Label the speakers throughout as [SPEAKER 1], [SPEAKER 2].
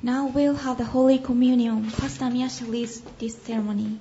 [SPEAKER 1] Now we'll have the Holy Communion. Pastor Miyasha leads this ceremony.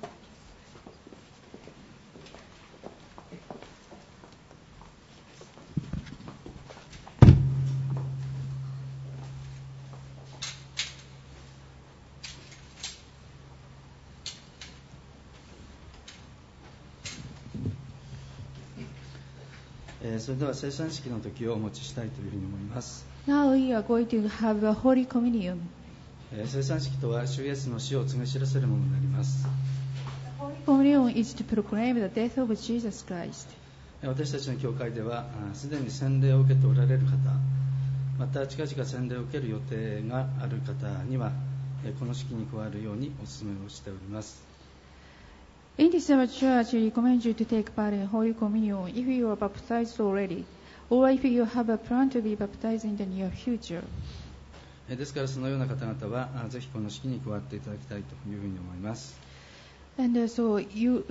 [SPEAKER 2] それでは聖餐式の時をお持ちしたいというふうに思います。
[SPEAKER 3] Now we are going to have a Holy Communion.
[SPEAKER 2] 聖餐式とは主イエスの死を告げ知らせるものになります。
[SPEAKER 3] Holy Communion is to proclaim the death of Jesus Christ.
[SPEAKER 2] 私たちの教会ではすでに洗礼を受けておられる方、また近々洗礼を受ける予定がある方にはこの式に加わるようにお勧めをしております。
[SPEAKER 3] In this our church, we recommend you to take part in Holy Communion if you are baptized already, or if you have a plan to be baptized in the near future.
[SPEAKER 2] ですからそのような方々はぜひこの式に加わっていただきたいというふうに思います。
[SPEAKER 3] And so you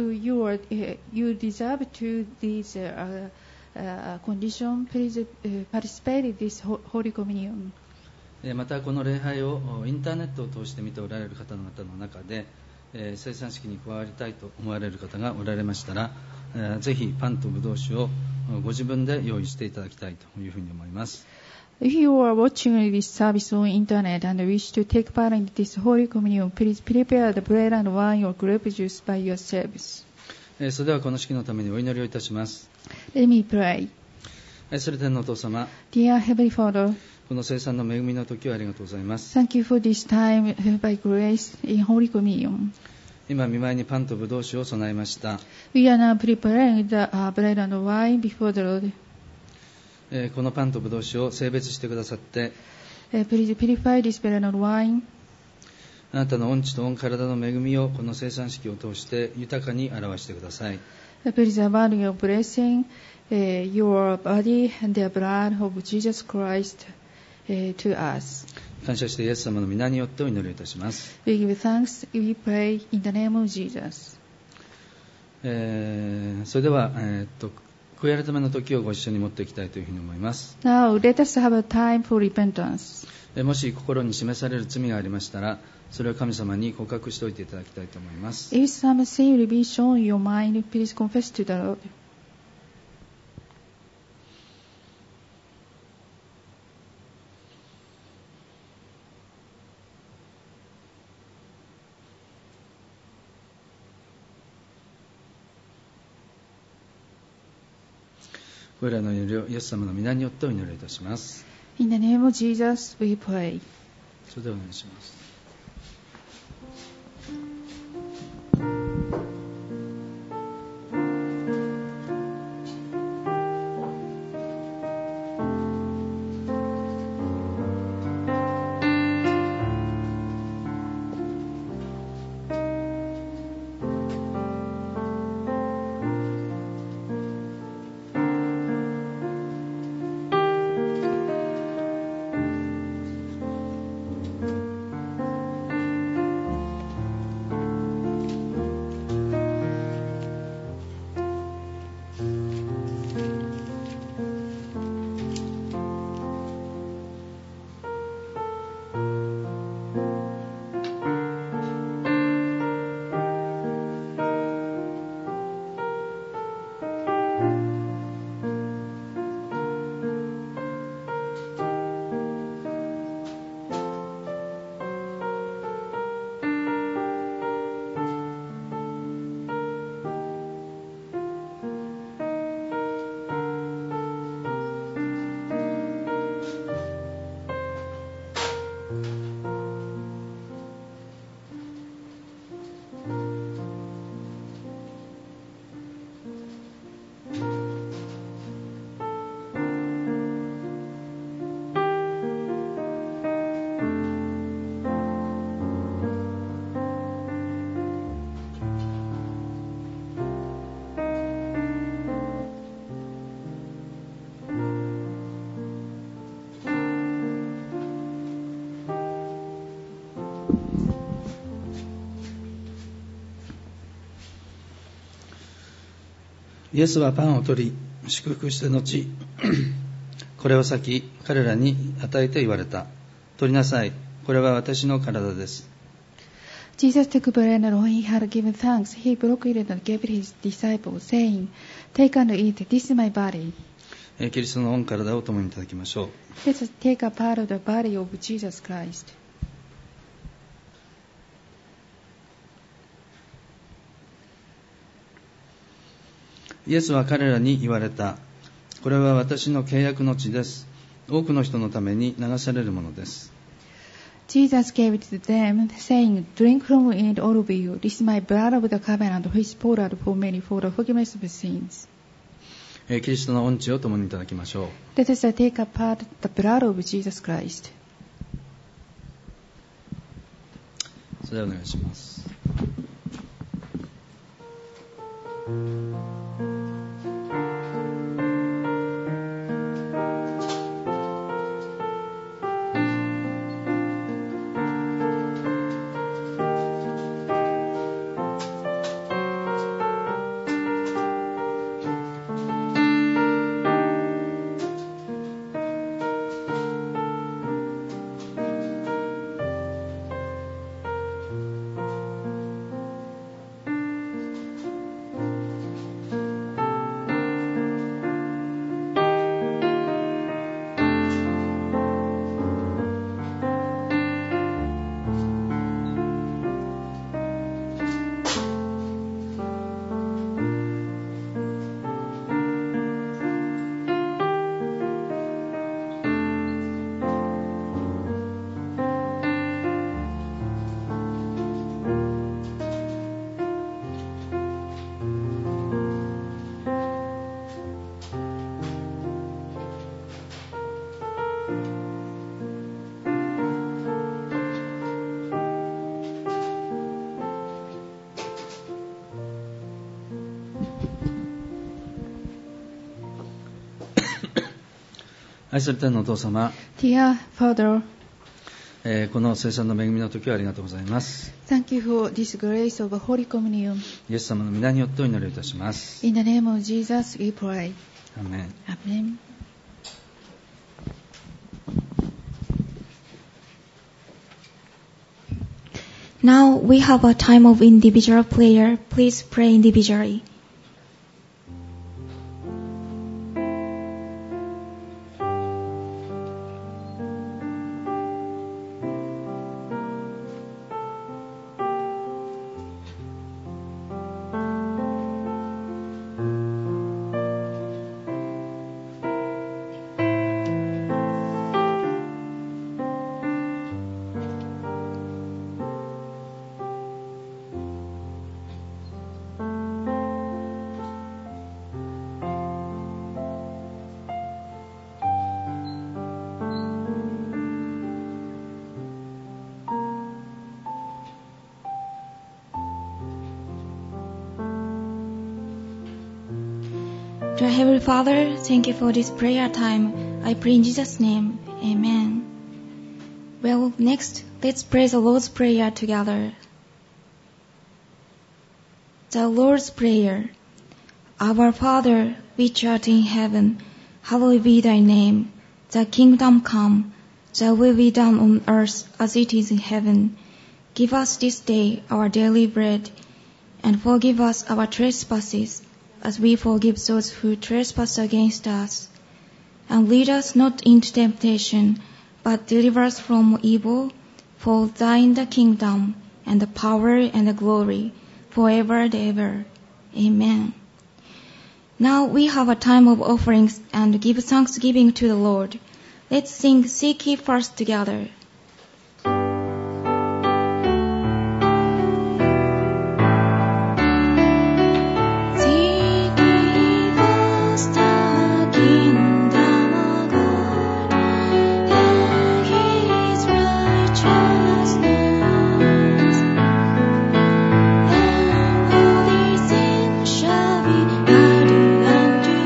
[SPEAKER 3] deserve to these condition. Please participate in this Holy Communion.
[SPEAKER 2] またこの礼拝をインターネットを通して見ておられる方々の中で聖餐式に加わりたいと思われる方がおられましたら、ぜひパンとブドウ酒をご自分で用意していただきたいというふうに思います。
[SPEAKER 3] If you are watching this service on internet and wish to take part in this Holy Communion, please prepare the bread and wine or grape juice by yourselves.
[SPEAKER 2] それではこの式のためにお祈りをいたします。
[SPEAKER 3] Let me pray.
[SPEAKER 2] 愛する天のお父様、
[SPEAKER 3] Dear Heavenly Father,
[SPEAKER 2] この聖餐の恵みの時をありがとうございます。
[SPEAKER 3] thank you for this time by grace in Holy Communion.
[SPEAKER 2] 今御前にパンとブドウ酒を備えました。
[SPEAKER 3] We are now preparing the bread and wine before the Lord.
[SPEAKER 2] このパンとブドウ酒を聖別してくださって、
[SPEAKER 3] Please purify this bread and wine.
[SPEAKER 2] あなたの御地と御体の恵みをこの聖餐式を通して豊かに表してください。
[SPEAKER 3] Please allow your blessing, your body and the blood of Jesus Christ to us.
[SPEAKER 2] 感謝してイエス様の皆によってお祈りいたします。
[SPEAKER 3] We give thanks, we pray in the name of Jesus.
[SPEAKER 2] それでは、悔い改めの時をご一緒に持っていきたいというふうに思います。
[SPEAKER 3] Now let us have a time for repentance.
[SPEAKER 2] もし心に示される罪がありましたら、それを神様に告白しておいていただきたいと思います。
[SPEAKER 3] If some sin will be shown in your mind, please confess to the Lord.
[SPEAKER 2] これらの祈りをイエス様の皆によってお祈りいたします。
[SPEAKER 3] In the name of Jesus, we pray.
[SPEAKER 2] それではお願いします。イエスはパンを取り祝福して後これを裂き彼らに与えて言われた。取りなさい、ここれは私の体です。
[SPEAKER 3] Jesus took bread, and when he had given thanks, he broke it and gave it his disciples, saying, Take and eat, this is my body.
[SPEAKER 2] キリストの御体を共にいただきましょう。
[SPEAKER 3] Let us take a part of the body of Jesus Christ.
[SPEAKER 2] イエスは彼らに言われた。これは私の契約の血です。多くの人のために流されるものです。
[SPEAKER 3] Jesus gave it to them, saying, Drink from it, all of you. This is my blood of the covenant, which is poured out for many for the forgiveness of sins.
[SPEAKER 2] キリストの御血を共にいただきましょう。
[SPEAKER 3] Let us take apart the blood of Jesus Christ.
[SPEAKER 2] それではお願いします。愛する天のお父様、
[SPEAKER 3] Dear Father,
[SPEAKER 2] この聖餐の恵みの時をありがとうございます。
[SPEAKER 3] thank you for this grace of Holy Communion.
[SPEAKER 2] イエス様の皆によってお祈りいたします。
[SPEAKER 3] In the name of Jesus, we pray.
[SPEAKER 2] アーメン。
[SPEAKER 3] Amen.
[SPEAKER 1] Now we have a time of individual prayer. Please pray individually. Dear Heavenly Father, thank you for this prayer time. I pray in Jesus' name. Amen. Well, next, let's pray the Lord's Prayer together. The Lord's Prayer. Our Father, which art in heaven, hallowed be thy name. Thy kingdom come, thy will be done on earth as it is in heaven. Give us this day our daily bread, and forgive us our trespasses, as we forgive those who trespass against us. And lead us not into temptation, but deliver us from evil. For thine the kingdom, and the power, and the glory, forever and ever. Amen. Now we have a time of offerings and give thanksgiving to the Lord. Let's sing Seek Ye First together.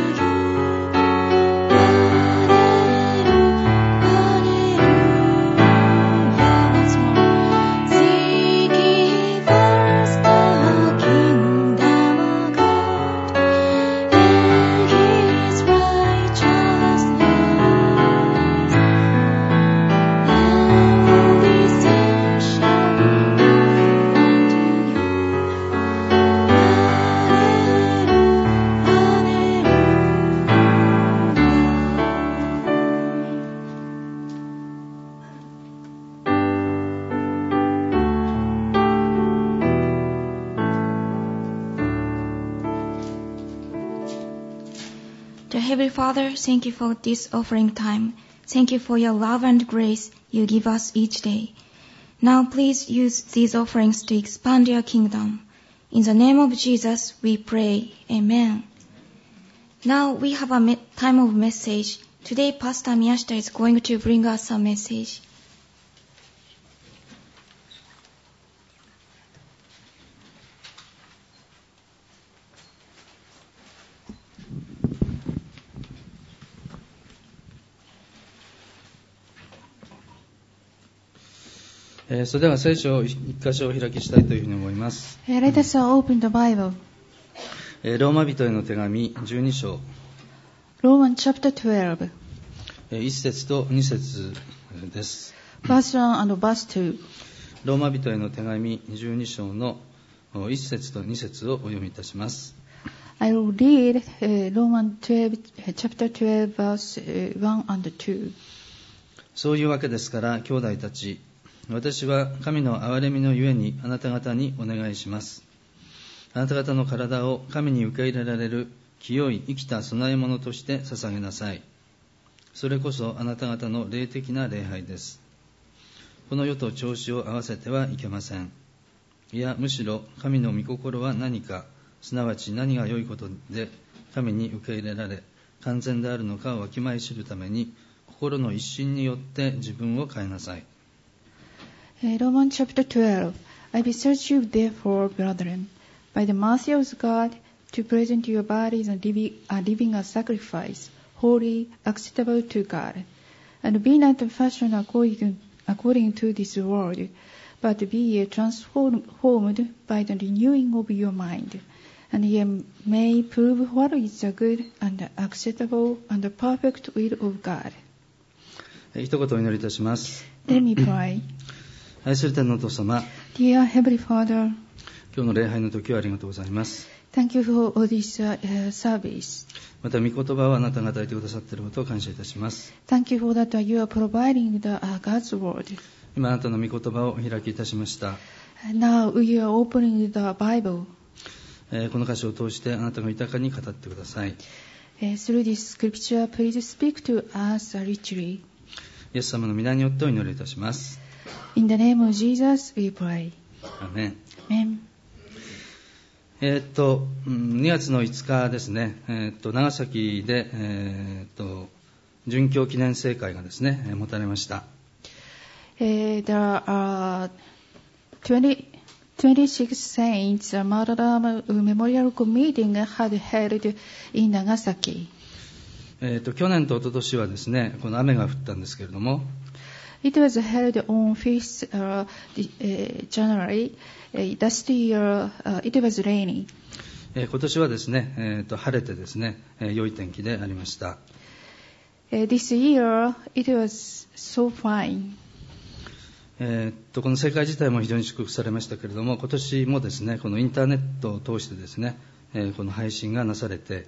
[SPEAKER 4] Hallelujah.
[SPEAKER 1] Heavenly Father, thank you for this offering time. Thank you for your love and grace you give us each day. Now please use these offerings to expand your kingdom. In the name of Jesus, we pray. Amen. Now we have a time of message. Today, Pastor Miyashita is going to bring us a message.
[SPEAKER 2] それでは聖書を一箇所お開きしたいというふうに思います。
[SPEAKER 3] Let us open the Bible.
[SPEAKER 2] ローマ人への手紙12章
[SPEAKER 3] Romans chapter 12,
[SPEAKER 2] 1節と2節です。
[SPEAKER 3] verse 1 and verse 2.
[SPEAKER 2] ローマ人への手紙12章の1節と2節をお読みいたします。
[SPEAKER 3] I will read Romans 12, chapter 12, verse 1 and 2.
[SPEAKER 2] そういうわけですから兄弟たち、私は神の憐れみのゆえにあなた方にお願いします。あなた方の体を神に受け入れられる清い生きた供え物として捧げなさい。それこそあなた方の霊的な礼拝です。この世と調子を合わせてはいけません。いや、むしろ神の御心は何か、すなわち何が良いことで神に受け入れられ完全であるのかをわきまえ知るために、心の一心によって自分を変えなさい。
[SPEAKER 3] Romans chapter 12. I beseech you therefore, brethren, by the mercy of God, to present your bodies a living a sacrifice, holy, acceptable to God, and be not fashioned according to this world, but be ye transformed by the renewing of your mind, and ye may prove what is the good and acceptable and perfect will of God.
[SPEAKER 2] 一言お祈りいたします。
[SPEAKER 3] Let me pray.
[SPEAKER 2] 愛する天のお父様、
[SPEAKER 3] Dear Heavenly Father,
[SPEAKER 2] 今日の礼拝の時はありがとうございます。
[SPEAKER 3] thank you for all this service.
[SPEAKER 2] また御言葉をあなたが与えてくださっていることを感謝いたします。
[SPEAKER 3] Thank you for that you are providing God's word.
[SPEAKER 2] 今あなたの御言葉をお開きいたしました。
[SPEAKER 3] Now we are opening the Bible.
[SPEAKER 2] この箇所を通してあなたが豊かに語ってください。
[SPEAKER 3] Through this scripture, please speak to us richly.
[SPEAKER 2] イエス様の皆によってお祈りいたします。
[SPEAKER 3] In the name of Jesus, we pray.
[SPEAKER 2] アーメン。
[SPEAKER 3] Amen.
[SPEAKER 2] 2月の5日ですね、長崎で、殉教記念聖会がですね、持たれました。
[SPEAKER 3] There are 26 saints martyrdom memorial meeting had held in Nagasaki.
[SPEAKER 2] 去年と一昨年はですね、この雨が降ったんですけれども、
[SPEAKER 3] It was held on 5th January. Last year, it was rainy.
[SPEAKER 2] 今年はですね、晴れてですね、良い天気でありました。
[SPEAKER 3] This year, it was so fine.
[SPEAKER 2] この聖会自体も非常に祝福されましたけれども、今年もですね、このインターネットを通してですね、この配信がなされて、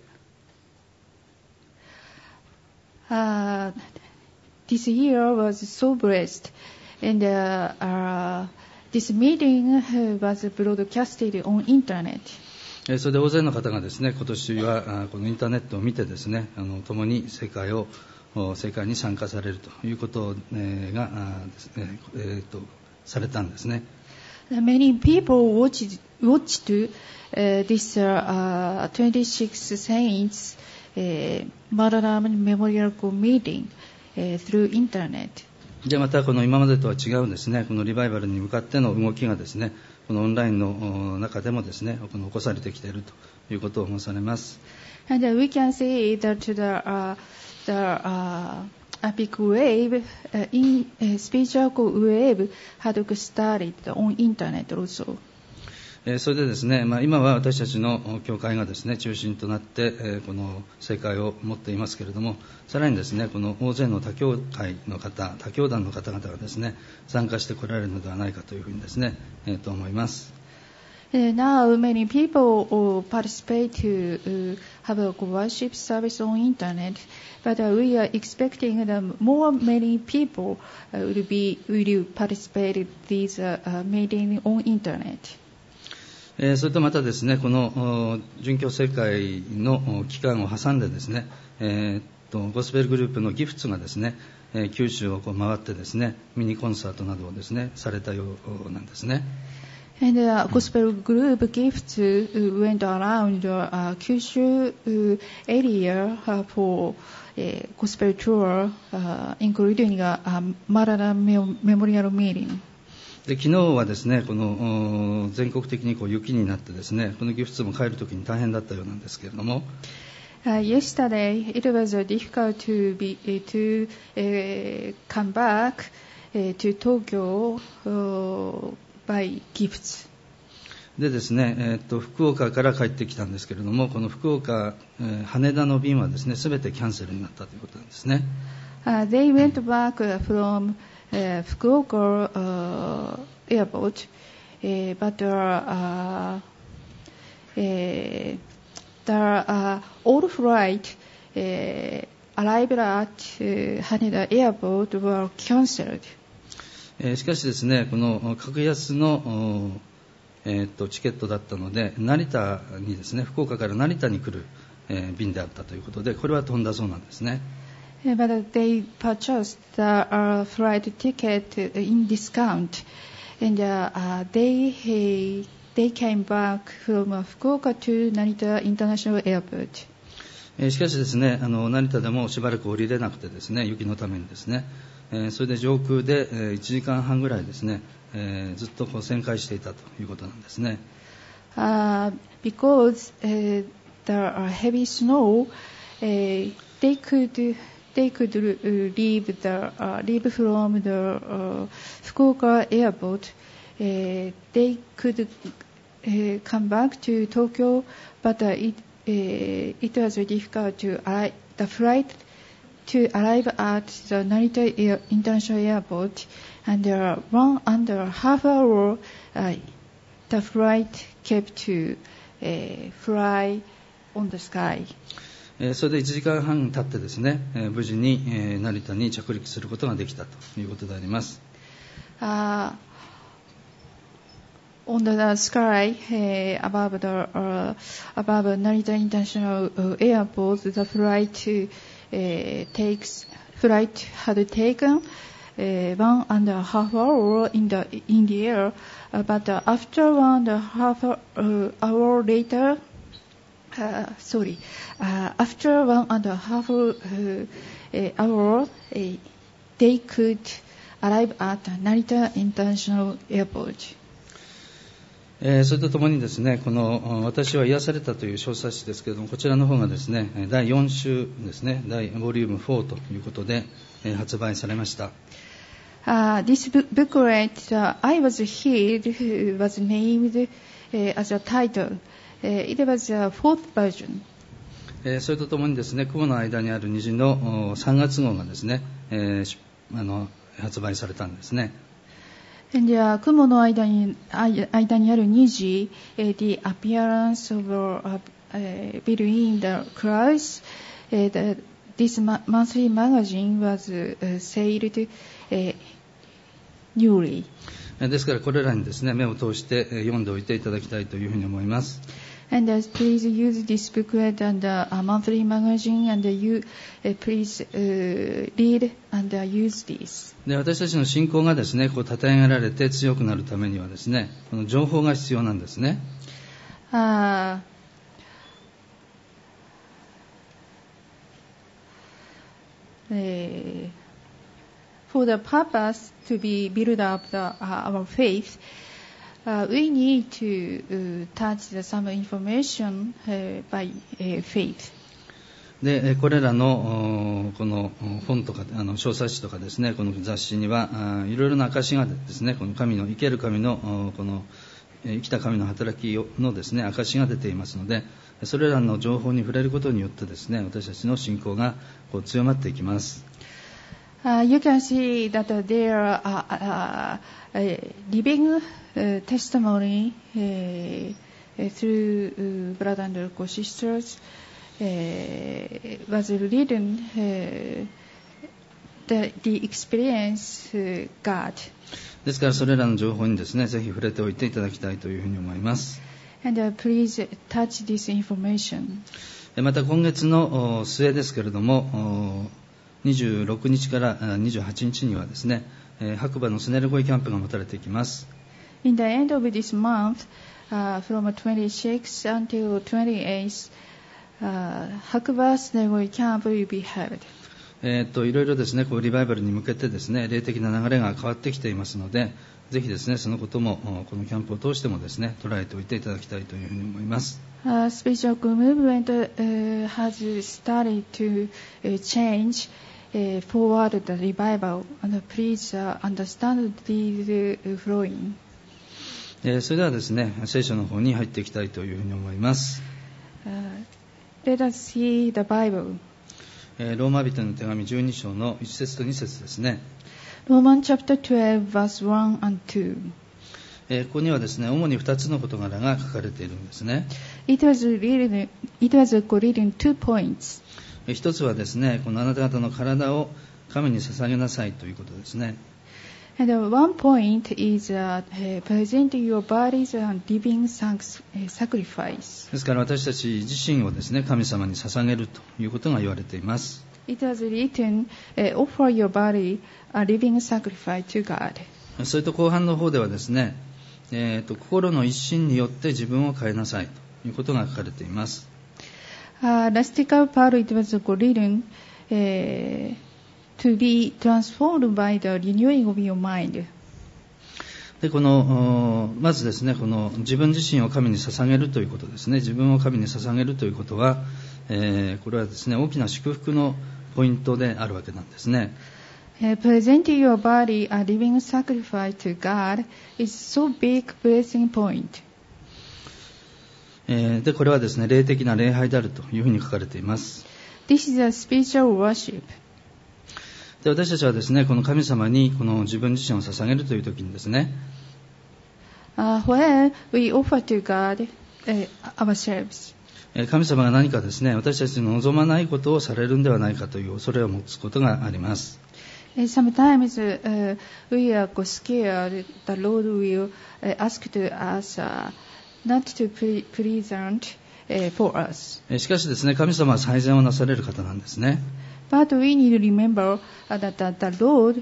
[SPEAKER 3] This year was so blessed, and this meeting was broadcasted on internet.
[SPEAKER 2] それで大勢の方がですね、今年はこのインターネットを見てですね、共に聖会に参加されるということがですね、されたんですね。
[SPEAKER 3] Many people watched this 26 saints martyrdom memorial meeting through internet.
[SPEAKER 2] でまたこの今までとは違うですね、このリバイバルに向かっての動きがですね、このオンラインの中でもですね、起こされてきているということを申されます。
[SPEAKER 3] And we can see that the epic wave, spiritual wave had started on internet also.
[SPEAKER 2] それでですね、今は私たちの教会がですね、中心となって、この聖会を持っていますけれども、さらにですね、この大勢の他教会の方、他教団の方々がですね、参加してこられるのではないかというふうにですね、と思います。
[SPEAKER 3] Now many people participate to have a worship service on internet, but we are expecting that many people will participate in this meeting on internet.
[SPEAKER 2] それとまたですね、この殉教聖会の期間を挟んでですね、ゴスペルグループのギフツがですね、九州を回ってですね、ミニコンサートなどをですね、されたようなんですね。
[SPEAKER 3] And the gospel group Gifts went around Kyushu area for a gospel tour, including a Marada memorial meeting.
[SPEAKER 2] で昨日はですね、この全国的に雪になってですね、このギフツも帰るときに大変だったようなんですけれども、
[SPEAKER 3] Yesterday it was difficult to come back to Tokyo by gifts.
[SPEAKER 2] でですね、福岡から帰ってきたんですけれども、この福岡、羽田の便はですね、すべてキャンセルになったということなんですね。
[SPEAKER 3] They went back from Fukuoka airport, but the all flight arrived at Haneda airport were cancelled.
[SPEAKER 2] しかしですね、この格安の、チケットだったので、成田にですね、福岡から成田に来る、便であったということで、これは飛んだそうなんですね。
[SPEAKER 3] But they purchased the flight ticket in discount, and they came back from Fukuoka to Narita International Airport.
[SPEAKER 2] しかしですね、成田でもしばらく降りれなくてですね、雪のためにですね、それで上空で1時間半ぐらいですね、ずっと旋回していたということなんですね。
[SPEAKER 3] Because the heavy snow, they could leave from the Fukuoka airport. They could come back to Tokyo, but it was difficult to the flight to arrive at the Narita International Airport, and 1.5 hour the flight kept to fly on the sky.
[SPEAKER 2] それで1時間半経ってですね、無事に成田に着陸することができたということであります。
[SPEAKER 3] On the sky above Narita International Airport, the flight had taken 1.5 hour in the air, but after 1.5 hour later, after 1.5 hour, they could arrive at Narita International Airport.
[SPEAKER 2] それとともにですね、この私は癒されたという小冊子ですけれども、こちらの方がですね、第4週ですね、ボリューム4ということで、発売されました。
[SPEAKER 3] This booklet, I Was Healed, was named as a title. It was a fourth version.
[SPEAKER 2] それとともにですね、雲の間にある虹の3月号がですね、発売されたんですね。
[SPEAKER 3] 雲の間にある虹、the appearance of between the clouds, this monthly magazine was sailed newly.
[SPEAKER 2] ですからこれらにですね、目を通して読んでおいていただきたいというふうに思います。
[SPEAKER 3] And please use this booklet and a monthly magazine, and you please read and use this.
[SPEAKER 2] で、私たちの信仰がですね、こう称えられて強くなるためにはですね、この情報が必要なんですね。
[SPEAKER 3] For the purpose to be build up our faith, we need to touch some information by faith.
[SPEAKER 2] で、これらのこの本とか小冊子とかですね、この雑誌にはいろいろな証がですね、この神の生ける神のこの生きた神の働きのですね、証が出ていますので、それらの情報に触れることによってですね、私たちの信仰がこう強まっていきます。
[SPEAKER 3] You can see that there are living testimony through brothers and sisters was written the experience God.
[SPEAKER 2] ですからそれらの情報にですね、ぜひ触れておいていただきたいというふうに思います。
[SPEAKER 3] And please touch this information.
[SPEAKER 2] また今月の末ですけれども、26日から28日にはですね、白馬のスネルゴイキャンプが持たれていきます。
[SPEAKER 3] In the end of this month, from 26th until 28th, 白馬スネルゴイキャンプ will be held.
[SPEAKER 2] いろいろですね、リバイバルに向けてですね、霊的な流れが変わってきていますので、ぜひですね、そのこともこのキャンプを通してもですね、捉えておいていただきたいというふうに思います。
[SPEAKER 3] Spiritual movement has started to change forward the revival, and please understand the flowing.
[SPEAKER 2] それではですね、聖書の方に入っていきたいというふうに思います。
[SPEAKER 3] Let us see the Bible.
[SPEAKER 2] ローマ人の手紙12章の1節と2節ですね。
[SPEAKER 3] Romans chapter 12, verse 1 and 2.
[SPEAKER 2] ここにはですね、主に2つの事柄が書かれているんですね。
[SPEAKER 3] It was written 2 points.
[SPEAKER 2] 一つはですね、このあなた方の体を神に捧げなさいということですね。
[SPEAKER 3] And one point is present your bodies and living sacrifice.
[SPEAKER 2] ですから私たち自身をですね、神様に捧げるということが言われています。
[SPEAKER 3] It was written, offer your body a living sacrifice to God.
[SPEAKER 2] それと後半の方ではですね、心の一心によって自分を変えなさいということが書かれています。
[SPEAKER 3] Lastical part, it was written to be transformed by the renewing of your mind.
[SPEAKER 2] でまずですね、この自分自身を神に捧げるということですね。自分を神に捧げるということは、これはですね、大きな祝福のポイントであるわけなんですね。
[SPEAKER 3] Present your body a living sacrifice to God is so big blessing point.
[SPEAKER 2] で、これはですね、霊的な礼拝であるというふうに書かれています。
[SPEAKER 3] This is a spiritual worship.
[SPEAKER 2] で、私たちはですね、この神様にこの自分自身を捧げるという時にですね、
[SPEAKER 3] when we offer to God ourselves,
[SPEAKER 2] 神様が何かですね、私たちの望まないことをされるんではないかという恐れを持つことがあります。
[SPEAKER 3] Sometimes we are scared the Lord will ask to us not to present for us.
[SPEAKER 2] しかしですね、神様は最善をなされる方なんですね。
[SPEAKER 3] But we need to remember that the Lord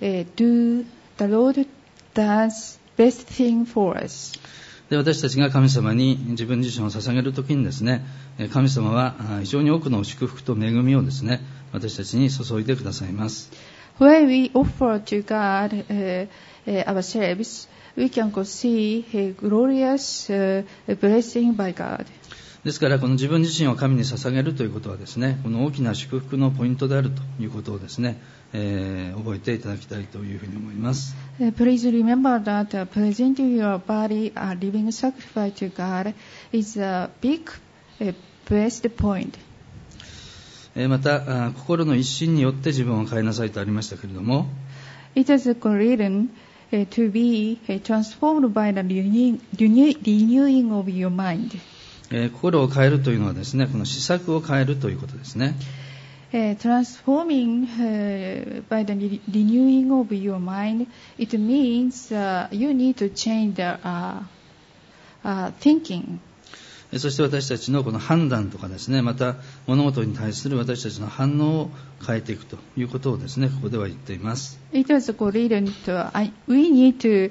[SPEAKER 3] does best thing for us.
[SPEAKER 2] で、私たちが神様に自分自身を捧げるときにですね、神様は非常に多くの祝福と恵みをですね、私たちに注いでくださいます。
[SPEAKER 3] When we offer to God ourselves, we can see a glorious blessing by God.
[SPEAKER 2] ですからこの自分自身を神に捧げるということはですね、この大きな祝福のポイントであるということをですね、覚えていただきたいというふうに思います。
[SPEAKER 3] Please remember that presenting your body a living sacrifice to God is a big blessed point.
[SPEAKER 2] また心の一心によって自分を変えなさいとありましたけれども、
[SPEAKER 3] It is written to be transformed by the renewing of your mind.
[SPEAKER 2] 心を変えるというのはですね、この思索を変えるということですね。
[SPEAKER 3] Transforming by the renewing of your mind, it means you need to change the thinking.
[SPEAKER 2] そして私たちのこの判断とかですね、また物事に対する私たちの反応を変えていくということをですね、ここでは言っています。
[SPEAKER 3] It was written we need to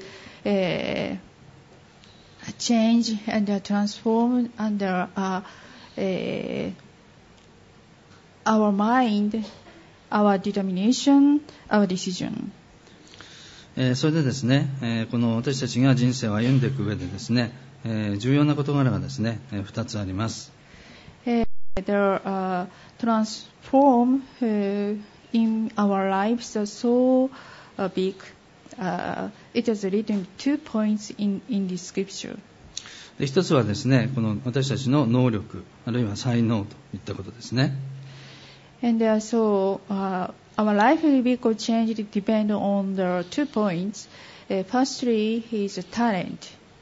[SPEAKER 3] change and transform under our mind, our determination, our decision.
[SPEAKER 2] それでですね、この私たちが人生を歩んでいく上でですね、重要な事柄がですね、2つあります。
[SPEAKER 3] There transform in our lives are so big. It is written 2 points in the scripture.
[SPEAKER 2] で、一つはですね、この私たちの能力、あるいは才能といったことですね。
[SPEAKER 3] And so our life will be changed depend on the 2 points. Firstly, is talent.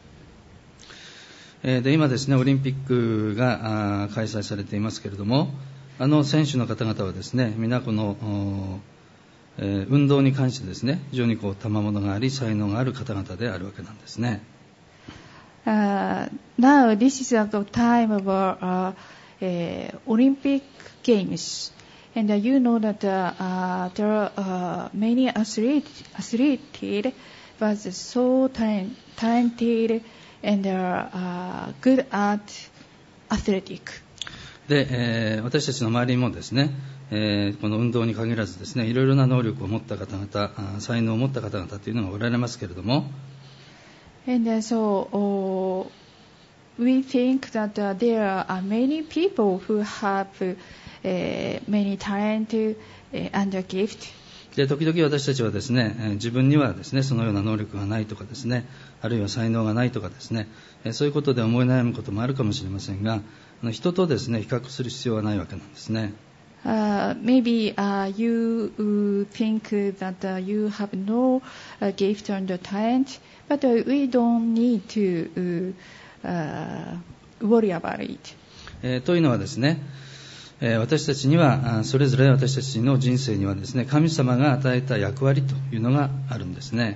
[SPEAKER 2] で、今ですね、オリンピックが開催されていますけれども、選手の方々はですね、皆この運動に関してですね、非常に賜物があり才能がある方々であるわけなんですね。
[SPEAKER 3] Now this is at the time of Olympic Games, and you know that there are many athletes but so talented and good at athletic.
[SPEAKER 2] で、私たちの周りにもですね、この運動に限らずですね、いろいろな能力を持った方々、才能を持った方々というのがおられますけれども、
[SPEAKER 3] And so we think that there are many people who have many talent and a gift.
[SPEAKER 2] で、時々私たちはですね、自分にはですね、そのような能力がないとかですね、あるいは才能がないとかですね、そういうことで思い悩むこともあるかもしれませんが、人とですね、比較する必要はないわけなんですね。
[SPEAKER 3] Maybe you think that you have no gift and talent, but we don't need to worry about it.
[SPEAKER 2] というのはですね、私たちにはそれぞれ私たちの人生にはですね、神様が与えた役割というのがあるんですね。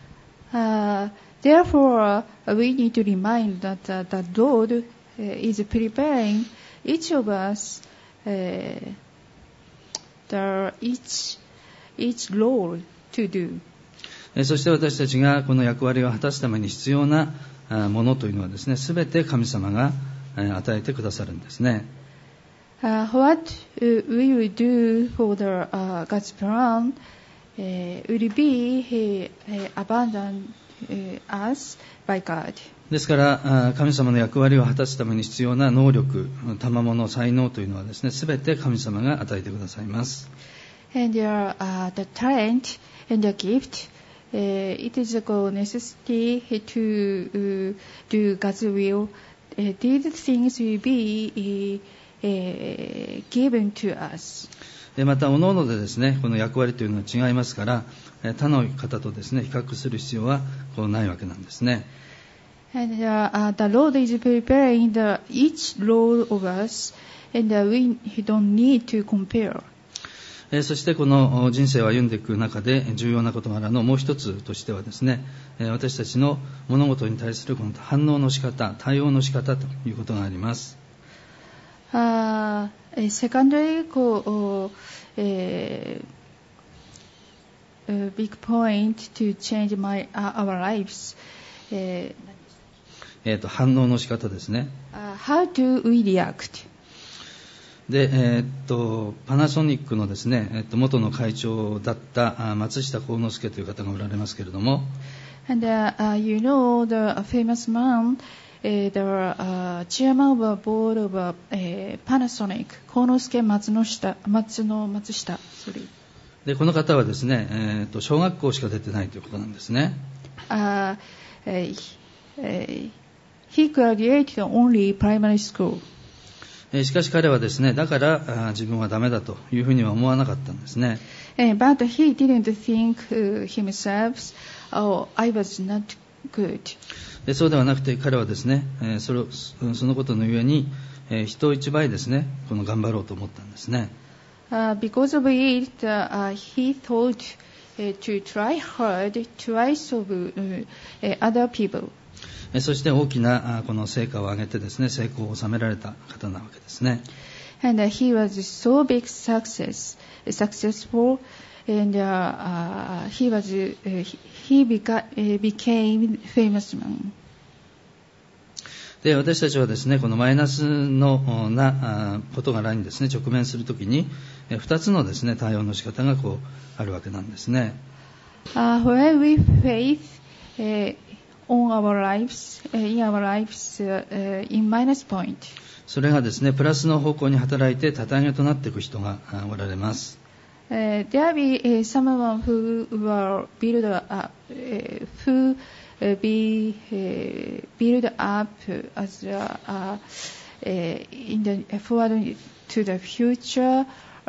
[SPEAKER 3] Therefore, we need to remind that the Lord is preparing each of us each role to do.
[SPEAKER 2] そして私たちがこの役割を果たすために必要なものというのはですね、すべて神様が与えてくださるんですね。
[SPEAKER 3] What we will do for the God's plan will be abandoned us by God.
[SPEAKER 2] ですから神様の役割を果たすために必要な能力、賜物、才能というのはですね、すべて神様が与えてくださいます。
[SPEAKER 3] And the talent and the gift, it is a necessity to do God's will. These things will be given to us.
[SPEAKER 2] また各々でですね、この役割というのは違いますから、他の方とですね、比較する必要はないわけなんですね。
[SPEAKER 3] And the Lord is preparing each role of us, and we don't need to compare.
[SPEAKER 2] そしてこの人生を歩んでいく中で重要な事柄のもう一つとしてはですね、私たちの物事に対するこの反応の仕方、対応の仕方ということがあります。
[SPEAKER 3] Secondly, a big point to change our lives.
[SPEAKER 2] 反応の仕方ですね。
[SPEAKER 3] How do we react?
[SPEAKER 2] で、パナソニックのですね、元の会長だった松下幸之助という方がおられますけれども、
[SPEAKER 3] And you know the famous man, the chairman of the board of Panasonic, 幸之助松下。
[SPEAKER 2] で、この方はですね、小学校しか出てないということなんですね。
[SPEAKER 3] He graduated only primary school.
[SPEAKER 2] しかし彼はですね、だから自分はダメだというふうには思わなかったんですね。
[SPEAKER 3] But he didn't think himself, oh, I was not good.
[SPEAKER 2] で、そうではなくて彼はですね、そのことのゆえに、人一倍ですね、頑張ろうと思ったんですね。
[SPEAKER 3] Because of it, he thought to try hard, twice of other people.
[SPEAKER 2] そして大きなこの成果を上げてですね、成功を収められた方なわけですね。
[SPEAKER 3] And he was so big successful, and he became famous man.
[SPEAKER 2] で、私たちはですね、このマイナスのな事柄にですね、直面するときに2つのですね、対応の仕方があるわけなんですね。
[SPEAKER 3] When we face in our lives, in minus point.
[SPEAKER 2] それがですね、プラスの方向に働いて旗揚げとなっていく人がおられます。
[SPEAKER 3] There be someone who will build up, build up as in the forward to the future.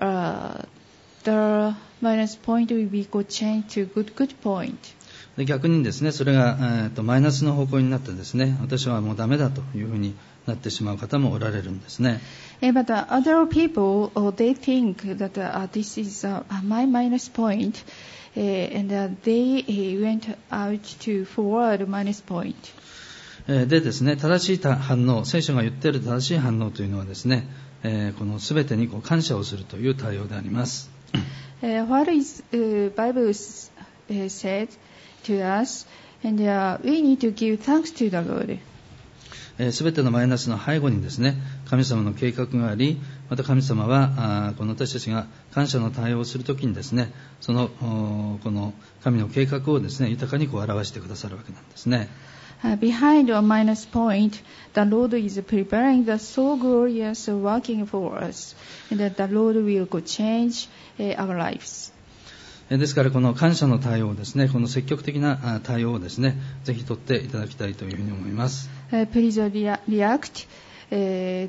[SPEAKER 3] The minus point will be changed to good point.
[SPEAKER 2] で、逆にですね、それが、マイナスの方向になってですね、私はもうダメだというふうになってしまう方もおられるんですね。
[SPEAKER 3] But other people, they think that this is my minus point, and they went out to forward minus point.
[SPEAKER 2] でですね、正しい反応、聖書が言っている正しい反応というのはですね、このすべてに感謝をするという対応であります。
[SPEAKER 3] What is Bible said to us, and we need to give thanks to the Lord.
[SPEAKER 2] すべてのマイナスの背後にですね、神様の計画があり、また神様はこの私たちが感謝の対応をするときにですね、この神の計画をですね、豊かに表してくださるわけなんですね。
[SPEAKER 3] Behind a minus point, the Lord is preparing the so glorious working for us, and that the Lord will change our lives.
[SPEAKER 2] ですからこの感謝の対応をですね、この積極的な対応をですね、ぜひ取っていただきたいというふうに思います。
[SPEAKER 3] Please react the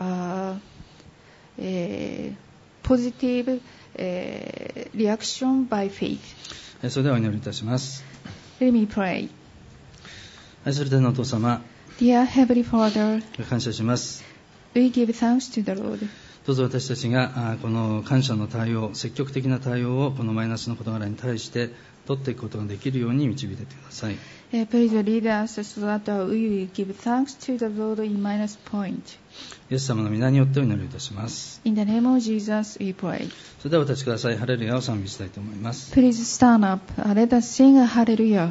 [SPEAKER 3] positive reaction by faith.
[SPEAKER 2] それではお祈りいたします。
[SPEAKER 3] Let me pray.
[SPEAKER 2] 愛する天のお父様、
[SPEAKER 3] Dear Heavenly Father,
[SPEAKER 2] 感謝します。
[SPEAKER 3] we give thanks to the Lord.
[SPEAKER 2] どうぞ私たちがこの感謝の対応、積極的な対応をこのマイナスの事柄に対して取っていくことができるように導いてください。
[SPEAKER 3] Please lead us so that we will give thanks to the Lord in minus point.
[SPEAKER 2] イエス様の皆によってお祈りいたします。
[SPEAKER 3] In the name of Jesus, we pray.
[SPEAKER 2] それではお立ちください。ハレルヤを賛美したいと思います。
[SPEAKER 3] Please stand up. Let us sing a hallelujah.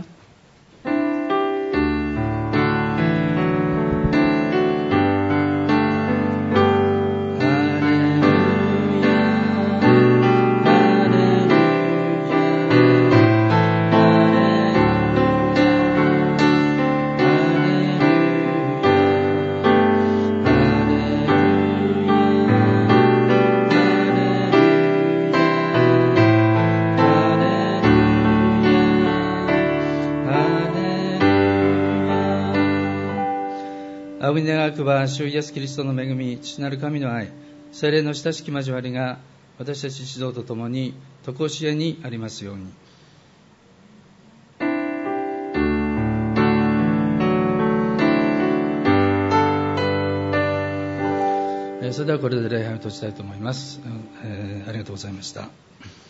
[SPEAKER 2] 仰ぎ願くば主イエスキリストの恵み、父なる神の愛、聖霊の親しき交わりが私たち一同とともに常しえにありますように。それではこれで礼拝を閉じたいと思います。ありがとうございました。